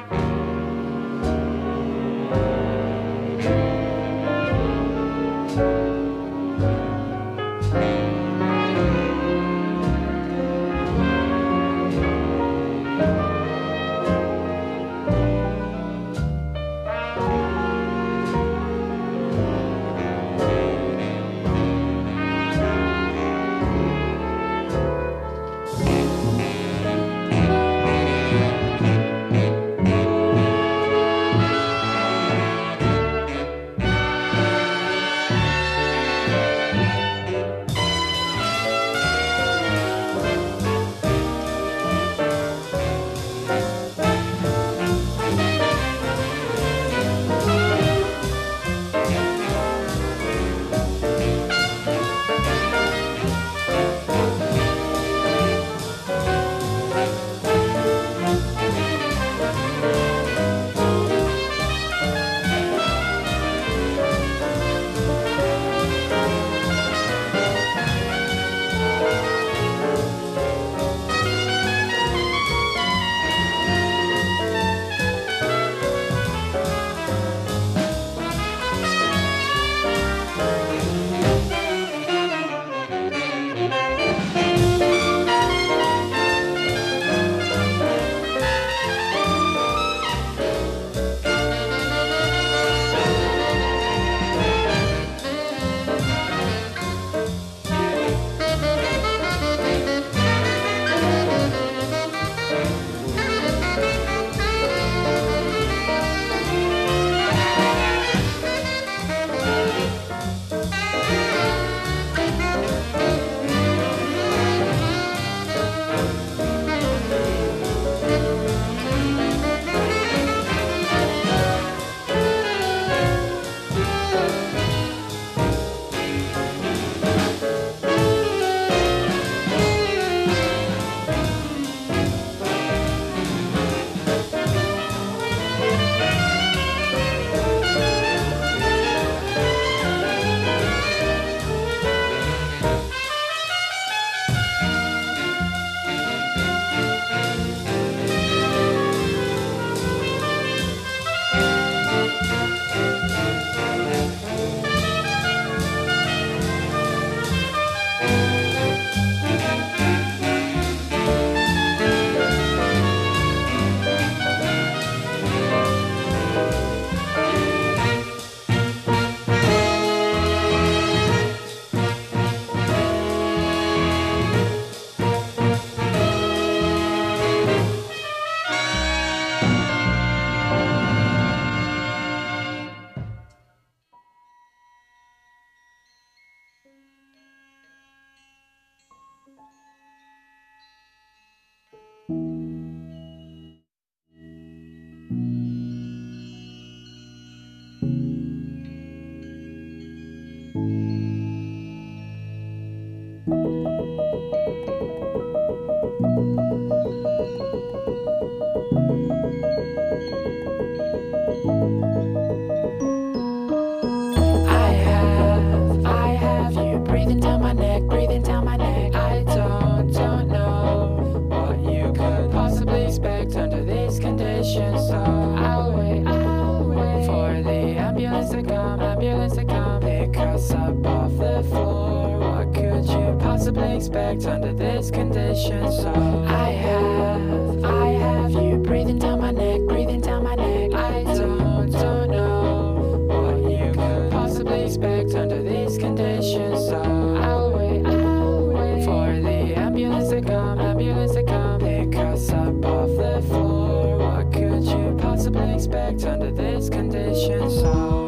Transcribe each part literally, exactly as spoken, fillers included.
Expect under this condition. So I have, I have you breathing down my neck, breathing down my neck. I don't, don't know what you could possibly expect under these conditions. So I'll wait, I'll wait for the ambulance to come, ambulance to come, pick us up off the floor. What could you possibly expect under this condition? So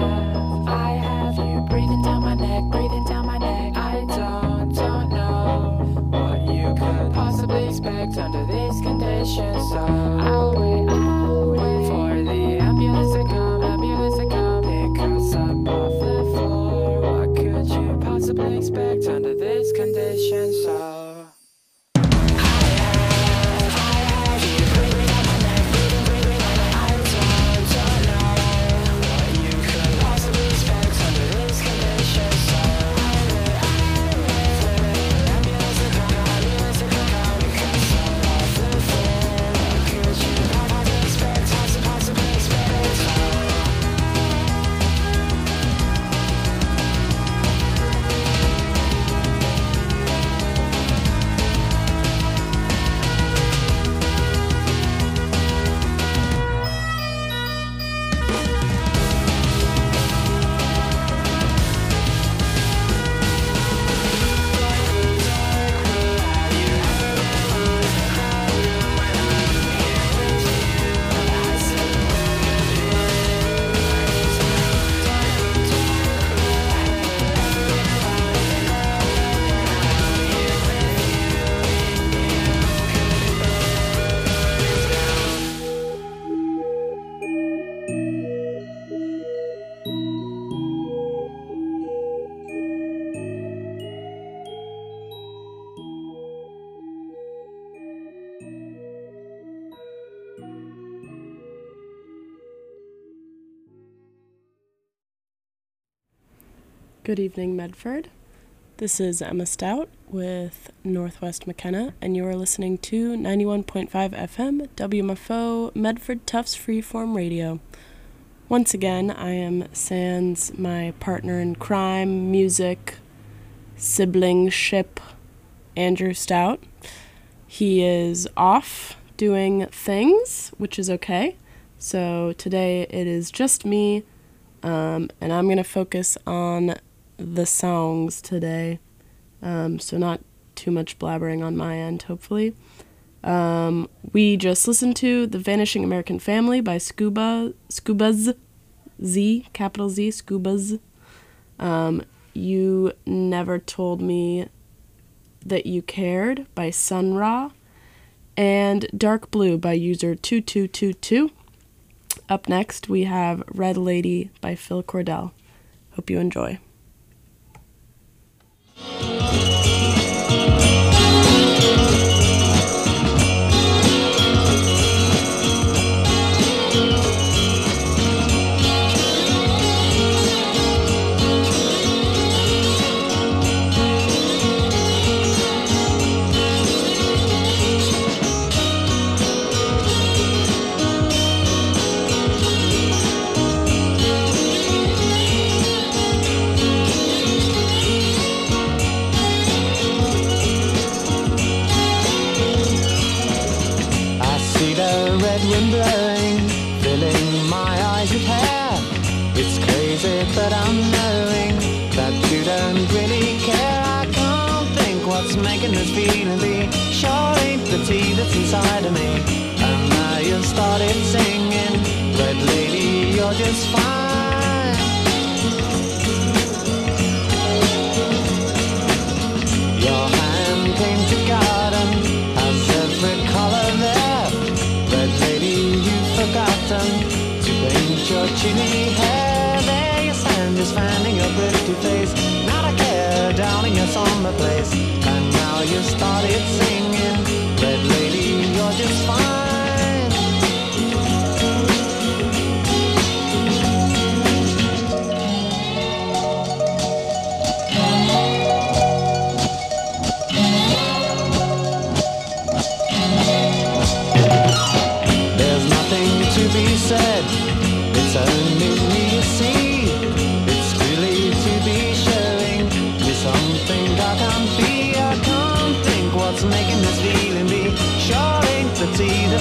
breathing down my neck. I don't, don't know condition, so Good evening, Medford. This is Emma Stout with Northwest McKenna, and you are listening to ninety-one point five F M W M F O Medford Tufts Freeform Radio. Once again, I am sans my partner in crime, music, sibling ship, Andrew Stout. He is off doing things, which is okay. So today it is just me, um, and I'm going to focus on the songs today, um, so not too much blabbering on my end, hopefully. Um, we just listened to The Vanishing American Family by Scuba, Scubaz, Z, capital Z, Scubaz. Um, You Never Told Me That You Cared by Sun Ra, and Dark Blue by user two two two two. Up next, we have Red Lady by Phil Cordell. Hope you enjoy. But I'm knowing that you don't really care. I can't think what's making this feeling be. Sure ain't the tea that's inside of me. And now you've started singing, Red Lady, you're just fine. Your hand-painted garden has every color there. Red Lady, you've forgotten to paint your chilly hair. Just finding your pretty face, not a care down in your summer place. And now you started singing, Red Lady, you're just fine. There's nothing to be said, it's only me you see. Something I can't be, I can't think what's making this feeling be. Sure ain't the tea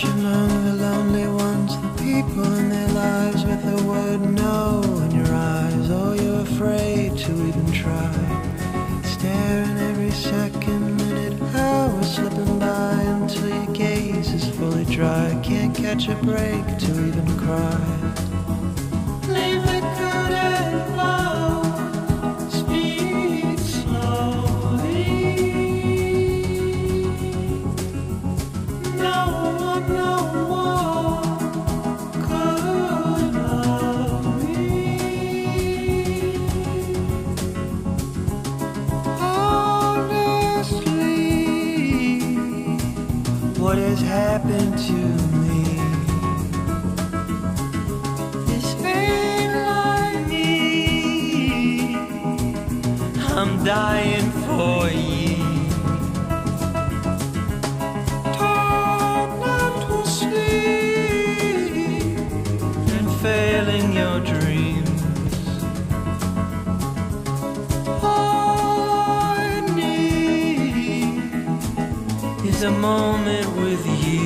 hush among the lonely ones, the people in their lives with the word no in your eyes. Oh, you're afraid to even try. Staring every second, minute, hour slipping by until your gaze is fully dry. Can't catch a break to even cry. Leave the good and flow. Speak slowly. No one, no one could love me. Honestly, what has happened to me? This ain't like me. I'm dying for you. Torn not to sleep and failing your dreams. All I need is a moment with you.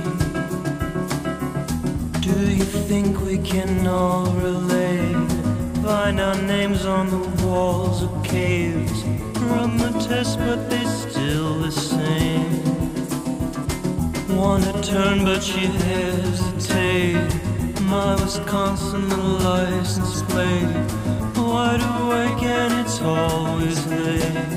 Do you think we can all relate? Find our names on the walls of caves. Run the test, but they still the same. Wanna turn, but she hesitates. My Wisconsin, the license plate. Wide awake and it's always late.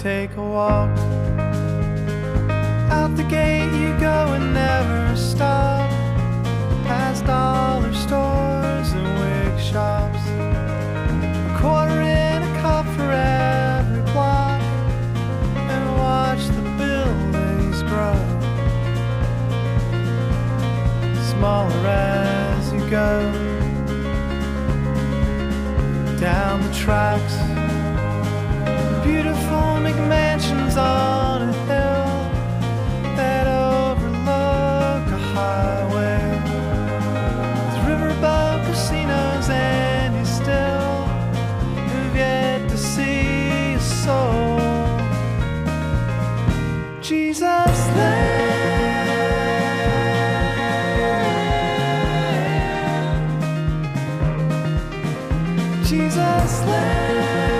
take a walk. Out the gate you go and never stop, past dollar stores and wig shops. A quarter in a cup for every block, and watch the buildings grow, smaller as you go. Down the tracks, beautiful McMansions on a hill that overlook a highway, with riverboat casinos, and you still have yet to see a soul. Jesus land, Jesus land.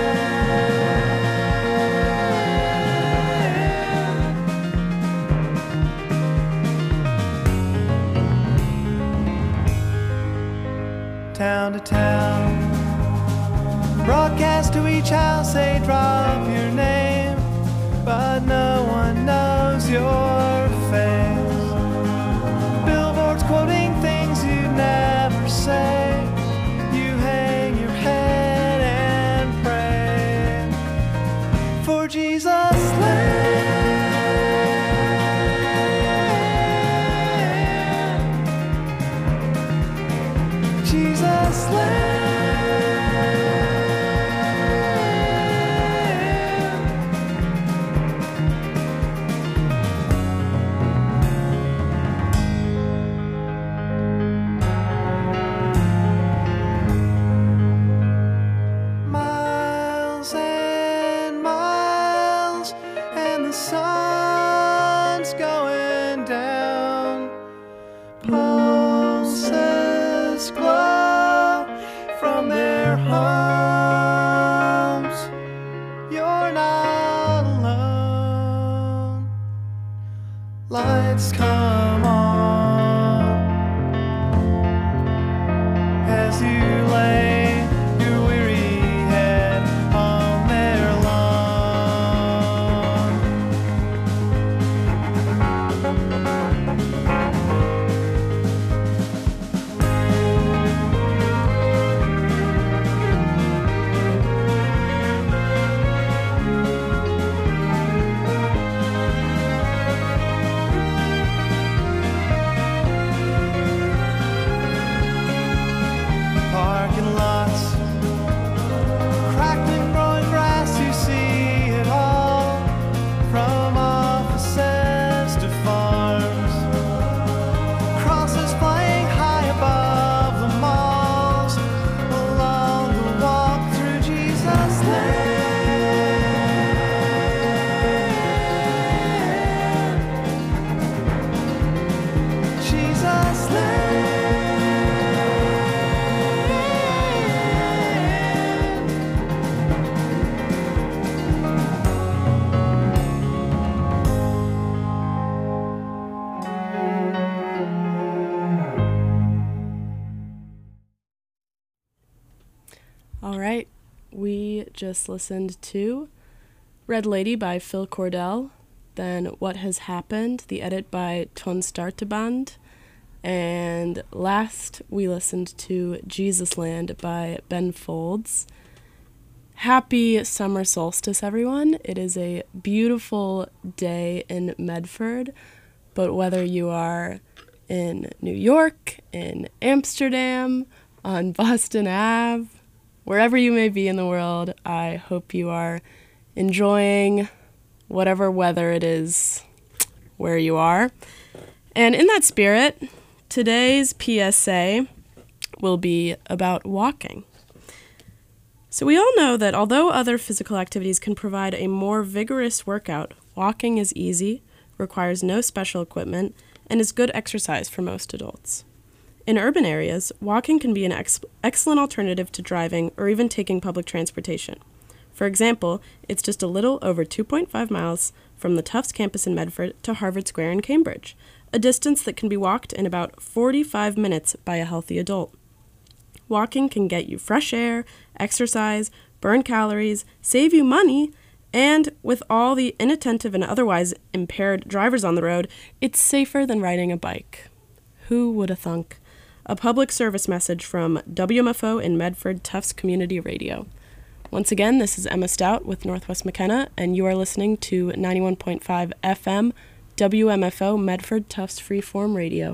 Town to town, broadcast to each house, they drop your name, but no one knows your face. Billboards quoting things you'd never say, you hang your head and pray for Jesus land. Jesus land. Miles and miles, and the sun's going down. Pulses glow from their homes. You're not alone. Lights come on as you lay your weary head on their lawn. Parking lots, cracked and growing grass, you see it all, from offices to farms. Crosses flying high above the malls, along the walk through Jesus land. Jesus land. All right, we just listened to Red Lady by Phil Cordell, then What Has Happened, the edit by Ton Starteband, and last we listened to Jesus Land by Ben Folds. Happy summer solstice, everyone. It is a beautiful day in Medford, but whether you are in New York, in Amsterdam, on Boston Avenue, wherever you may be in the world, I hope you are enjoying whatever weather it is where you are. And in that spirit, today's P S A will be about walking. So we all know that although other physical activities can provide a more vigorous workout, walking is easy, requires no special equipment, and is good exercise for most adults. In urban areas, walking can be an ex- excellent alternative to driving or even taking public transportation. For example, it's just a little over two point five miles from the Tufts campus in Medford to Harvard Square in Cambridge, a distance that can be walked in about forty-five minutes by a healthy adult. Walking can get you fresh air, exercise, burn calories, save you money, And with all the inattentive and otherwise impaired drivers on the road, it's safer than riding a bike. Who would have thunk? A public service message from W M F O in Medford Tufts Community Radio. Once again, this is Emma Stout with Northwest McKenna, and you are listening to ninety-one point five F M W M F O Medford Tufts Freeform Radio.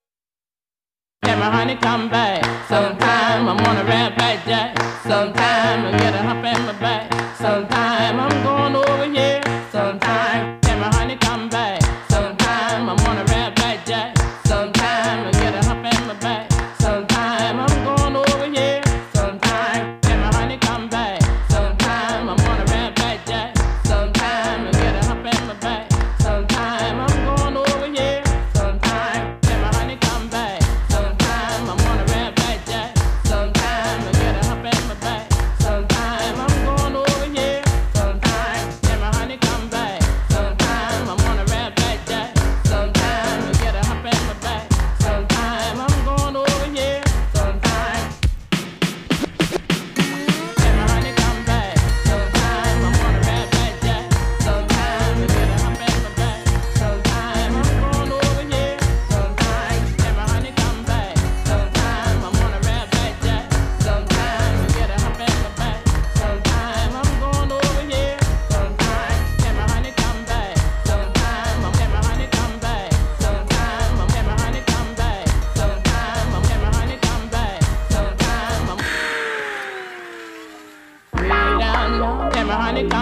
Can my honey come back? Sometime I'm on a red back jack. Sometime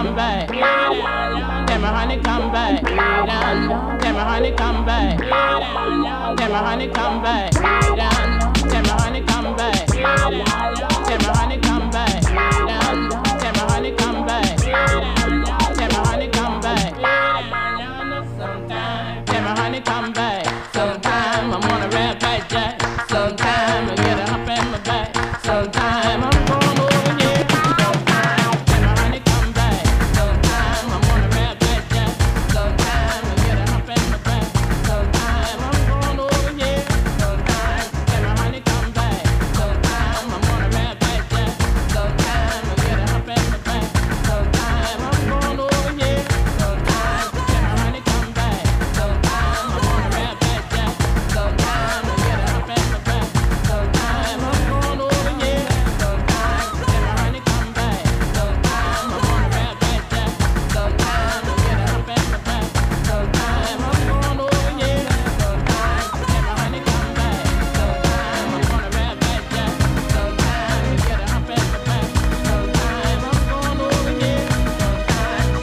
come back. Tell my honey come back. Tell my honey come back. Tell my honey come back. Tell my honey come back. Tell my honey come back. Tell my honey come back. Tell my honey come back. Sometime. Tell my honey come back. Sometime I'm on a red back jack. Sometime I get a hump in my back. Sometime I'm going over here. Sometime. Tell my honey come back. Sometime I'm on a red back jack. Sometime I get a hump in my back. Sometime I'm going over here. Sometime. Tell my honey come back. Sometime I'm on a red back jack. Sometime I get a hump in my back. Sometime I'm going over here. Sometime. Tell my honey come back. Sometime I'm on a red back jack. Sometime I get a hump in my back. Sometime I'm going over here. Sometime. Tell my honey come back. Sometime I'm on a red back jack. Sometime I get a hump in my back. Sometime I'm going over here. Sometime. Tell my honey come back. Sometime I'm on a red back jack. Sometime I get a hump in my back. Sometime I'm going over here. Sometime.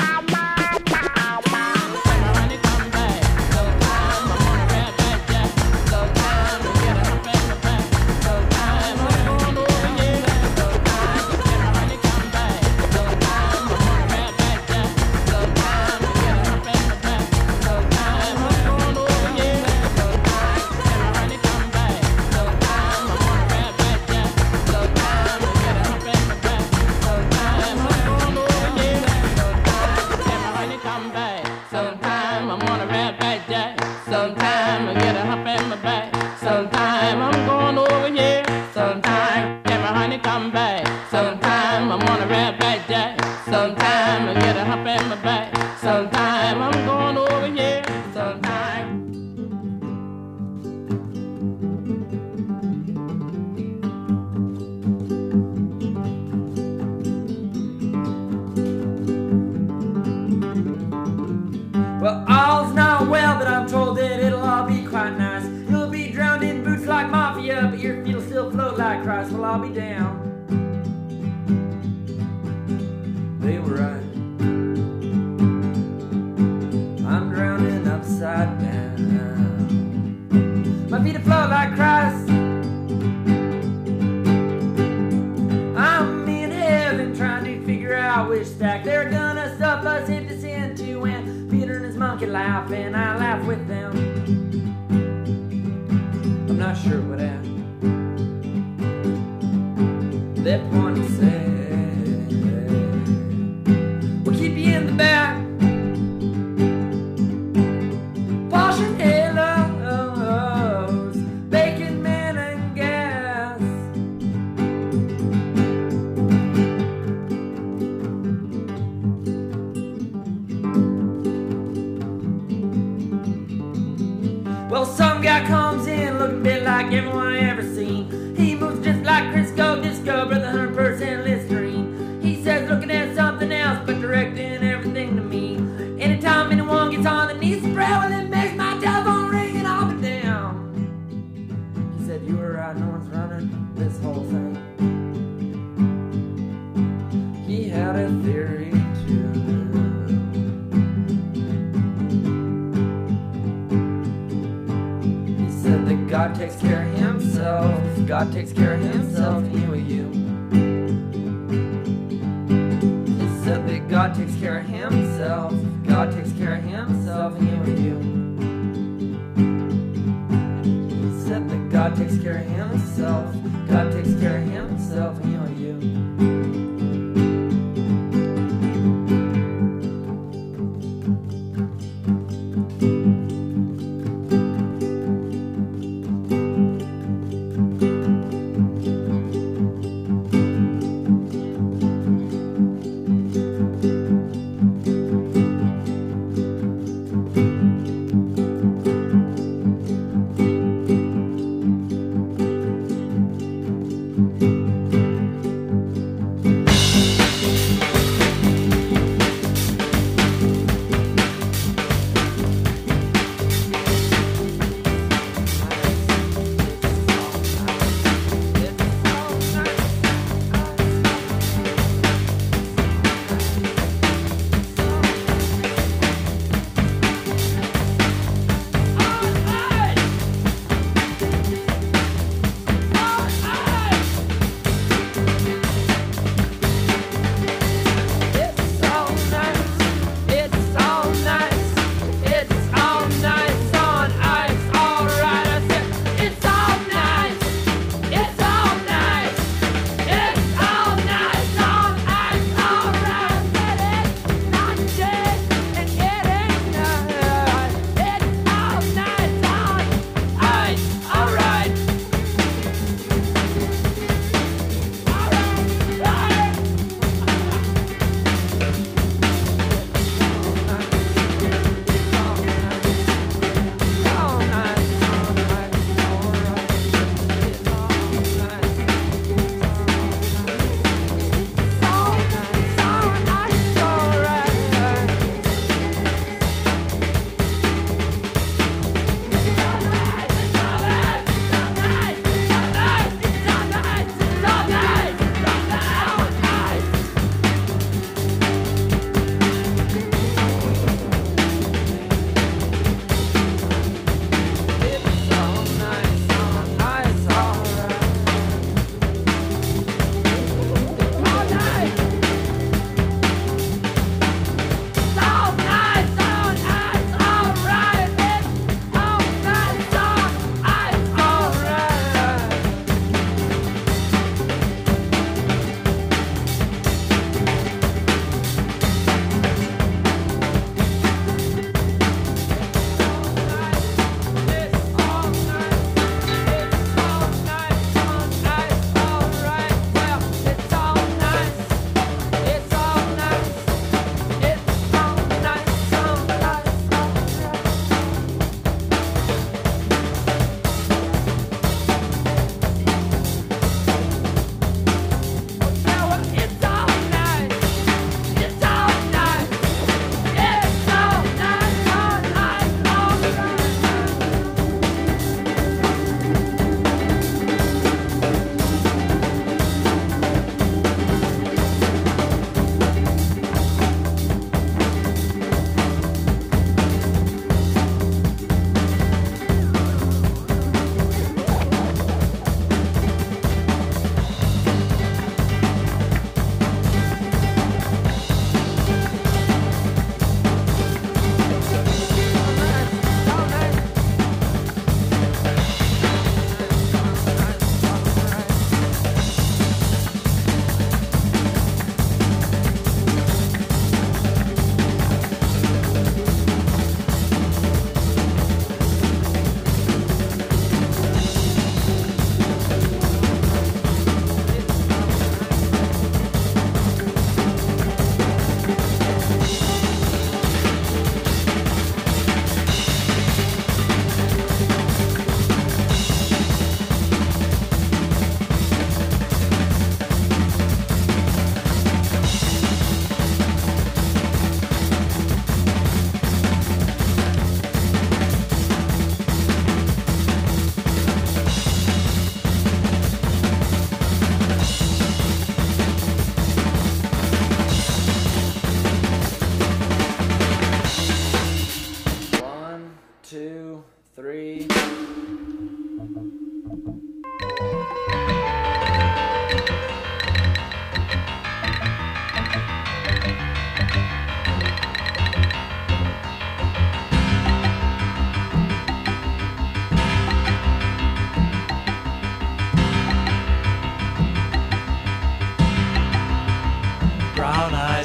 Tell my honey come back. Sometime I'm on a red back jack. Sometime I get a hump in my back. Sometime I'm going over here. Sometime. Tell my honey come back. Sometime I'm on a red back jack. Sometime I get a hump in my back. Sometime I'm going over here. Sometime. Tell my honey come back. Sometime I'm on a red back jack. Sometime I get a hump in my back. Sometime I'm going over here. Sometime. Tell my honey come back. Sometime I'm on a red back jack. Sometime I get a hump in my back. Sometime I'm going over here. Sometime. Tell my honey come back. Sometime I'm on a red back jack. Sometime I get a hump in my back. Sometime I'm going over here. Sometime. Well, all's not well, but I'm told that it'll all be quite nice. You'll be drowned in boots like mafia, but your feet'll still float like Christ. Well, I'll be down. They were right. I'm drowning upside down. My feet float like Christ. I'm in heaven trying to figure out which stack they're gonna stuff us if it's into, and Peter and his monkey laugh, and I laugh with them. I'm not sure what happened. That one said, we'll keep you in the back. Washing halos, bacon, man, and gas. Well, some guy comes in looking a bit like everyone I ever seen. He moves just like Crisco Disco, brother, one hundred percent Listerine. He says looking at something else, but directing everything to me. Anytime anyone gets on the knees and pray, well, it makes my telephone ring and I'll be down. He said, you were right, no one's running this whole thing. He had a theory too. He said that God takes care of himself. God takes care of himself, and you are you. He said that God takes care of himself. God takes care of himself, and you are you. He said that God takes care of himself. God takes care of himself, and you are you.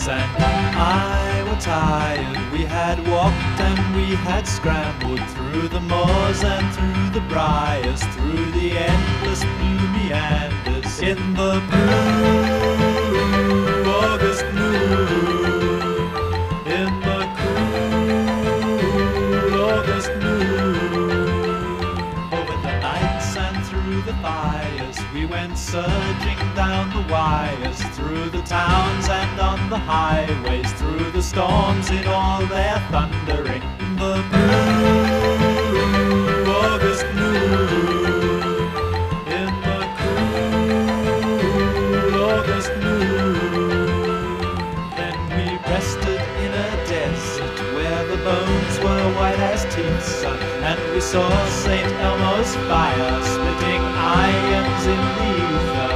and I were tired. We had walked and we had scrambled through the moors and through the briars, through the endless blue meanders in the blue August moon, in the cool August moon. Over the nights and through the fires we went surging down the wires, through the towns and on the highways, through the storms in all their thundering. The blue August moon, in the cool August moon. Then we rested in a desert where the bones were white as teeth, son, and we saw Saint Elmo's fire splitting irons in the ether.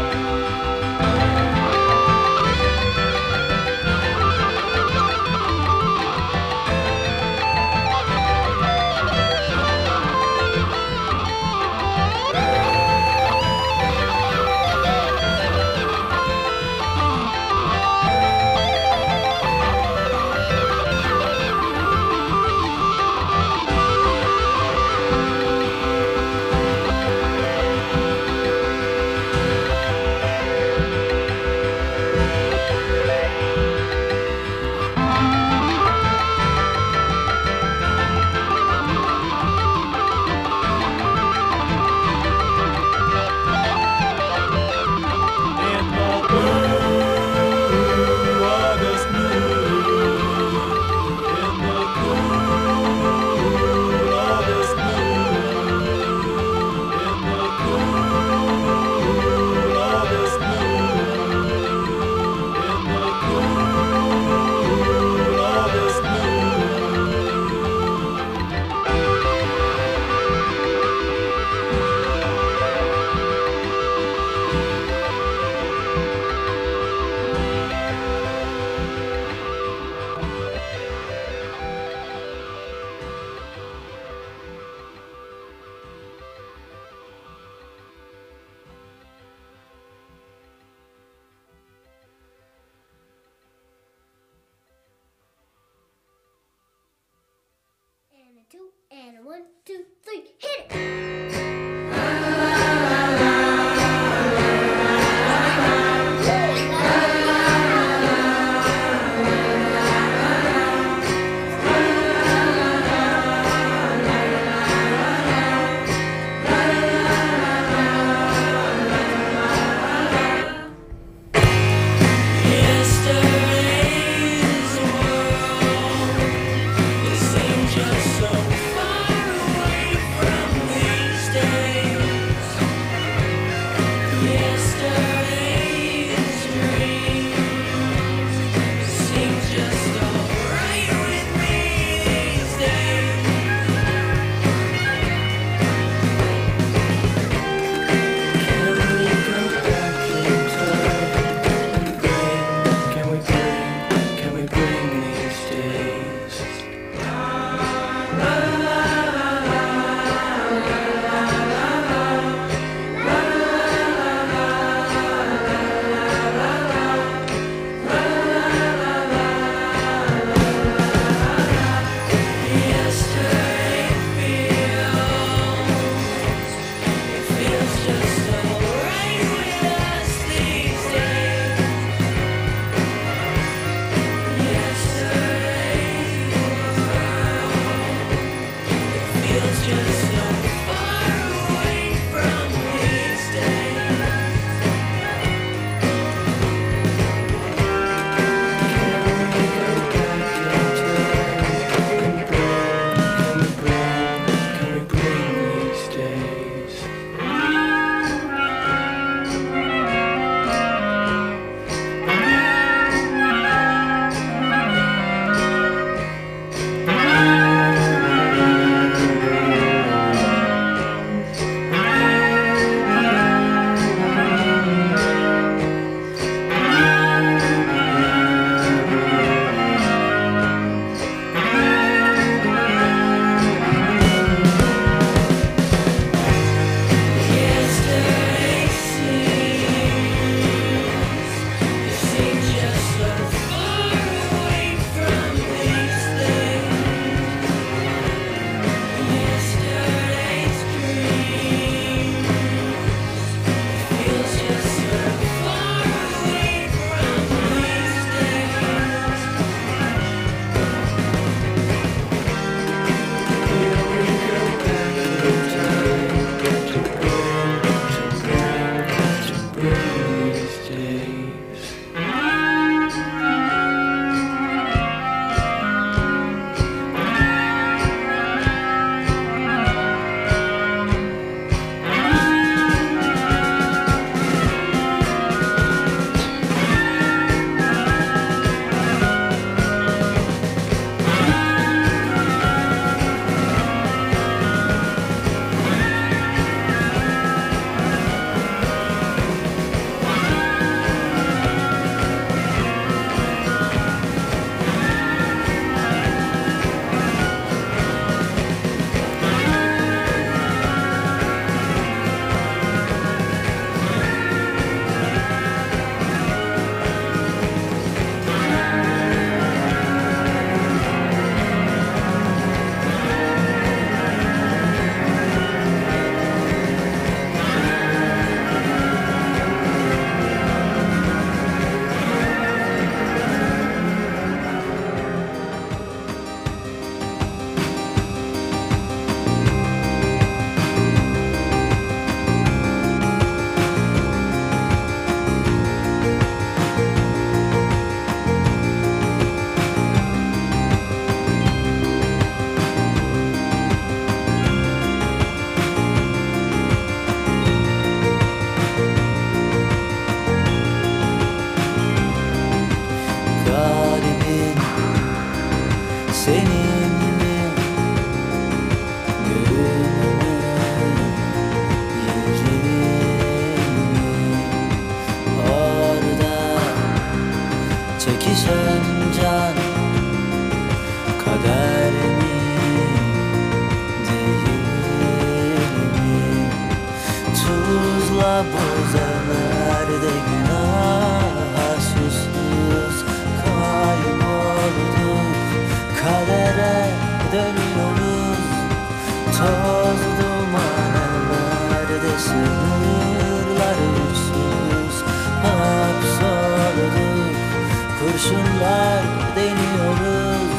And a two, and a one, two, three, hit it! Yesterday's world, it seemed just so far away from these days. Yesterday's dreams seem just alright with me these days. Can we go back in time and bring? Can we bring? Can we bring these days? çekişen can kader mi değil mi? Tuzla buzerlerde günah susuz kaybolduk, kadere dönüyoruz. Toz duman ellerde sınırlar uçsuz hapsolduk, kurşunlar deniyoruz.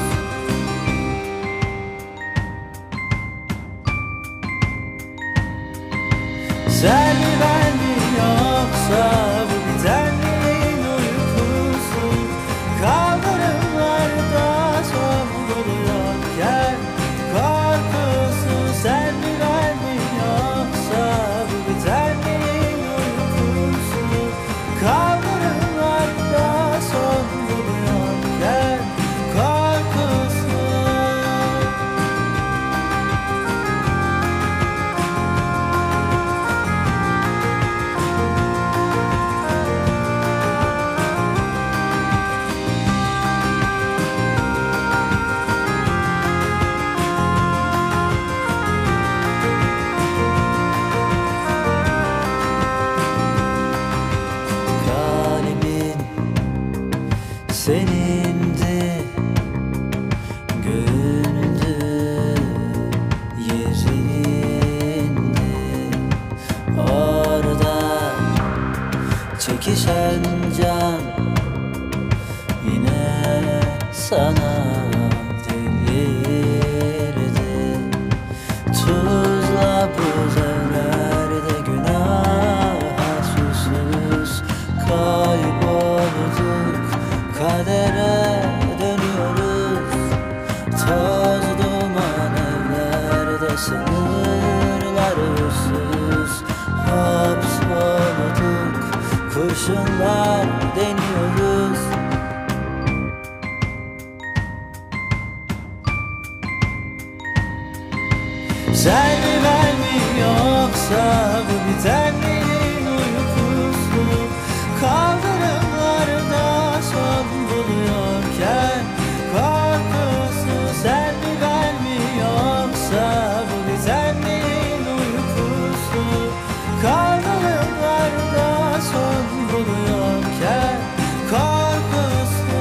Sen mi ben mi yoksa bu bitenliğin uykusu, kaldırımlarda son buluyorken korkusu. Sen mi ben mi yoksa bu bitenliğin uykusu, kaldırımlarda son buluyorken korkusu. Kalbin senindi, gönlünde yerindi. Orada çekişen can yine sana delirdi. Tuzla buzerlerde günah susuz kaybolduk, kadere dönüyoruz. Toz duman evlerde sınırlar uçsuz hapsolduk, kurşunlar deniyoruz. Sen mi ben mi yoksa bu bitenliğin uykusu, kaldırımlarda son buluyorken korkusu. Sen mi ben mi yoksa bu bitenliğin uykusu, kaldırımlarda son buluyorken korkusu.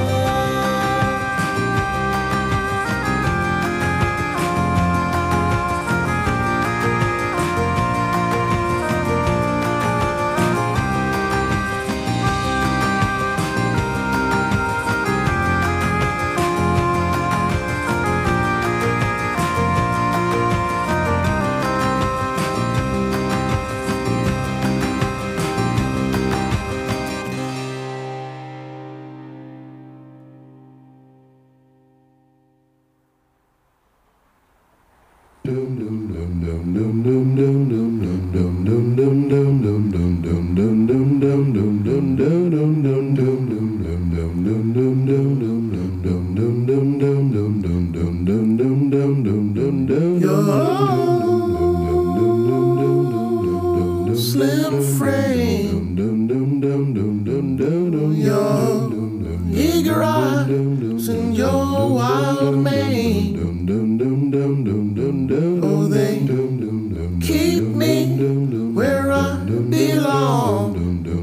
Slim frame, your eager eyes and your wild mane. Oh, they keep me where I belong.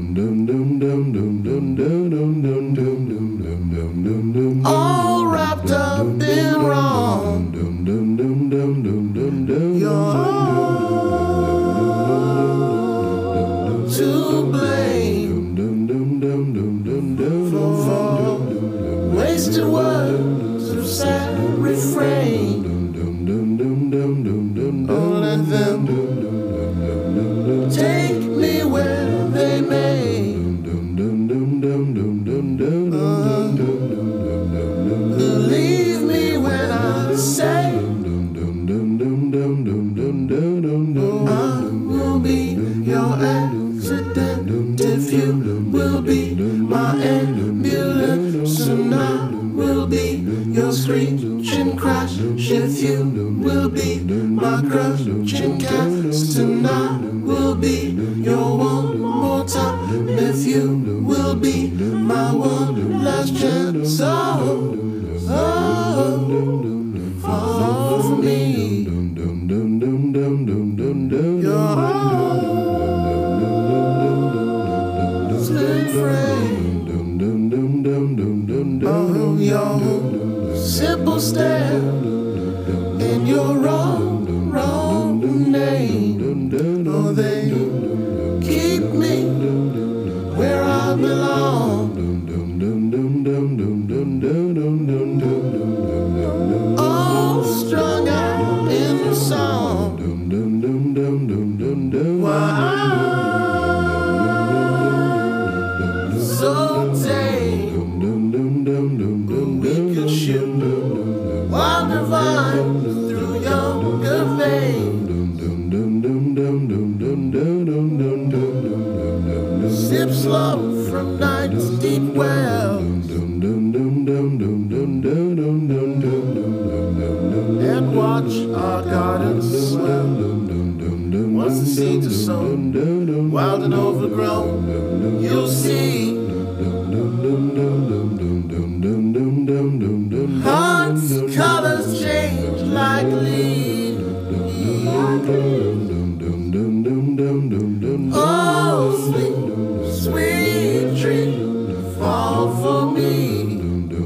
All wrapped up in wrong. You're to blame for, for wasted words of sad refrain. Oh, let them take me where they may. Uh, believe me when I say I will be your accident if you will be my ambulance, and I will be your screeching crash if you will be my crushing cast, and I will be your one more time if you will be my one last chance. Oh, oh, fall for me. You're slim frame. Oh, your simple stare and your wrong, wrong name. Oh, they keep me where I belong. All strung out in the song. Why I'm so tame. We could shoot wild divine through younger veins. Sip slow from night's deep well, and watch our gardens swell. Once the seeds are sown, wild and overgrown, you'll see hearts' colors change like leaves. Oh, sweet, sweet tree, fall for me.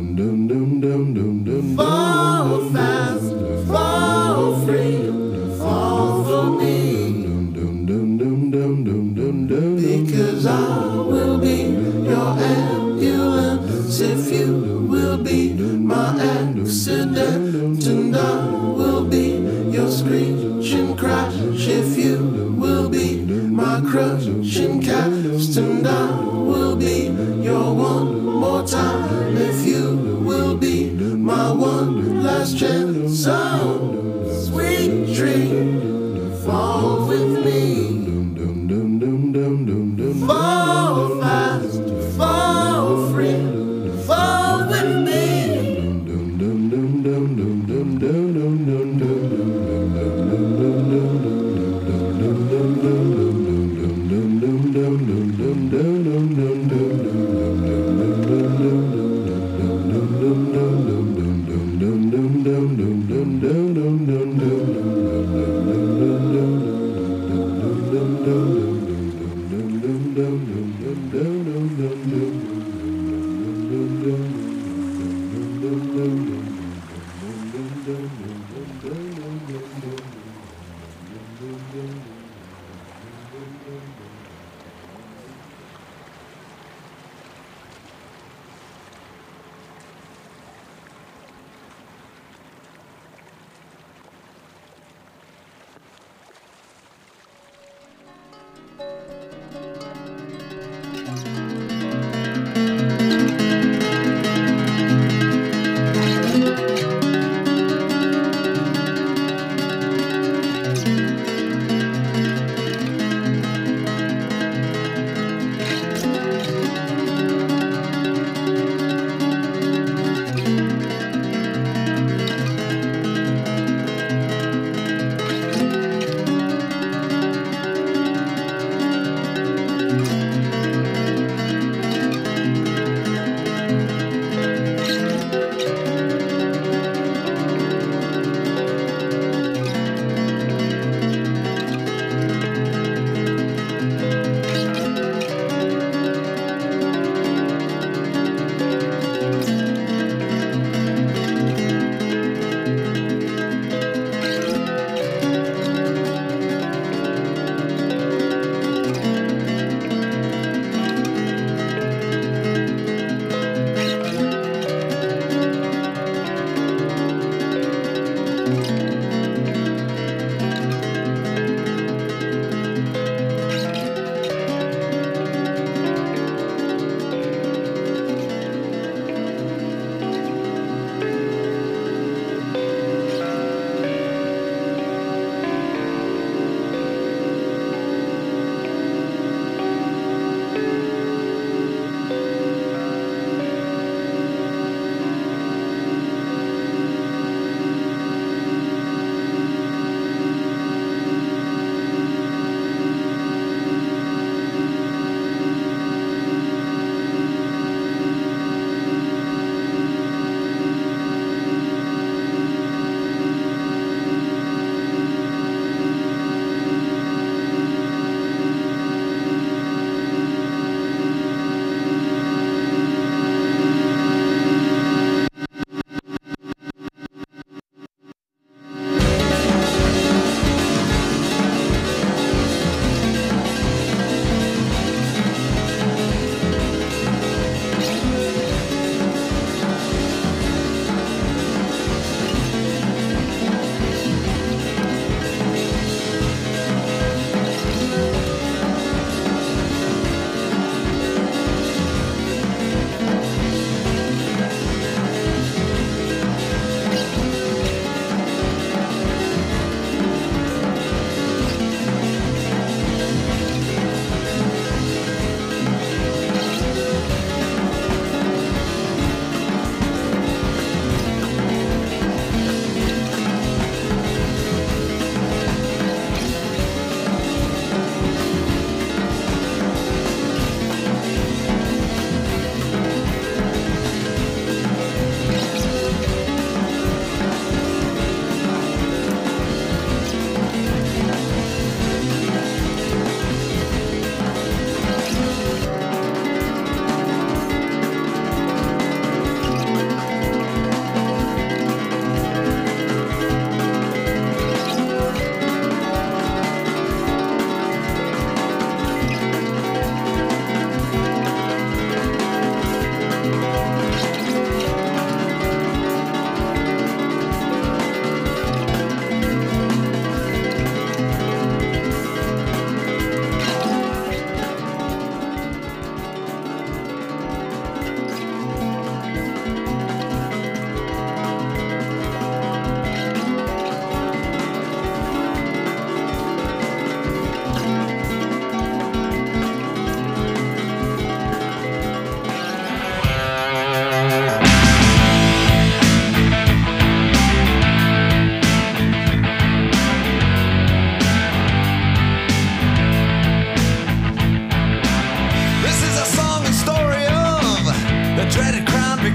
Fall fast, fall free, fall for me. Because I will be your ambulance if you will be my accident, and I will be your screeching crash if you will be my crushing cast, and I will be your one more time if you will be my one last chance. Oh, sweet tree, fall with me. Fall fast, fall free, fall with me.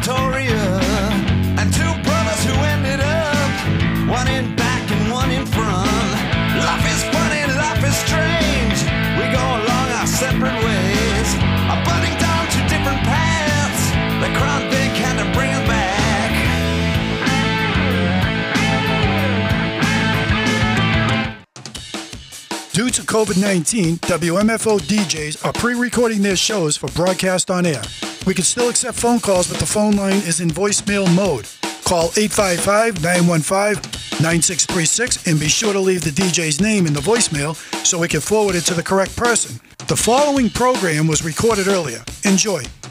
Victoria, and two brothers who ended up, one in back and one in front. Life is funny, life is strange. We go along our separate ways, are burning down two different paths. The crown they can't bring us back. Due to COVID nineteen, W M F O D Js are pre-recording their shows for broadcast on air. We can still accept phone calls, but the phone line is in voicemail mode. Call eight five five, nine one five, nine six three six and be sure to leave the D J's name in the voicemail so we can forward it to the correct person. The following program was recorded earlier. Enjoy.